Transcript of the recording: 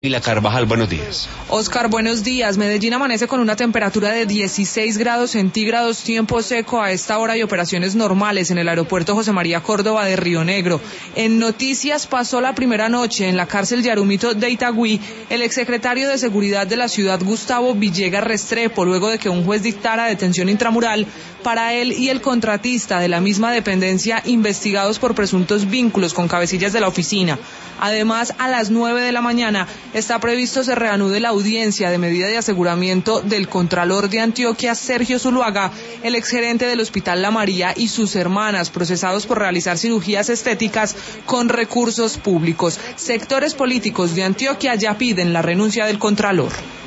Camila Carvajal, buenos días. Oscar, buenos días. Medellín amanece con una temperatura de 16 grados centígrados, tiempo seco a esta hora y operaciones normales en el aeropuerto José María Córdoba de Río Negro. En noticias, pasó la primera noche en la cárcel Yarumito de Itagüí el exsecretario de Seguridad de la ciudad, Gustavo Villegas Restrepo, luego de que un juez dictara detención intramural para él y el contratista de la misma dependencia, investigados por presuntos vínculos con cabecillas de la oficina. Además, a las 9 de la mañana está previsto se reanude la audiencia de medida de aseguramiento del Contralor de Antioquia, Sergio Zuluaga, el exgerente del Hospital La María, y sus hermanas, procesados por realizar cirugías estéticas con recursos públicos. Sectores políticos de Antioquia ya piden la renuncia del Contralor.